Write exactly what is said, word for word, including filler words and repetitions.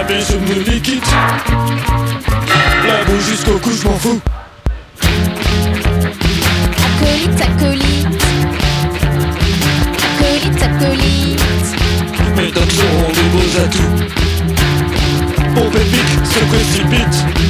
jamais je me les quitte. La boue jusqu'au cou, je m'en fous. Acolyte, acolyte. Acolyte, acolyte. Mes docs seront de beaux atouts. Mon pépic se précipite.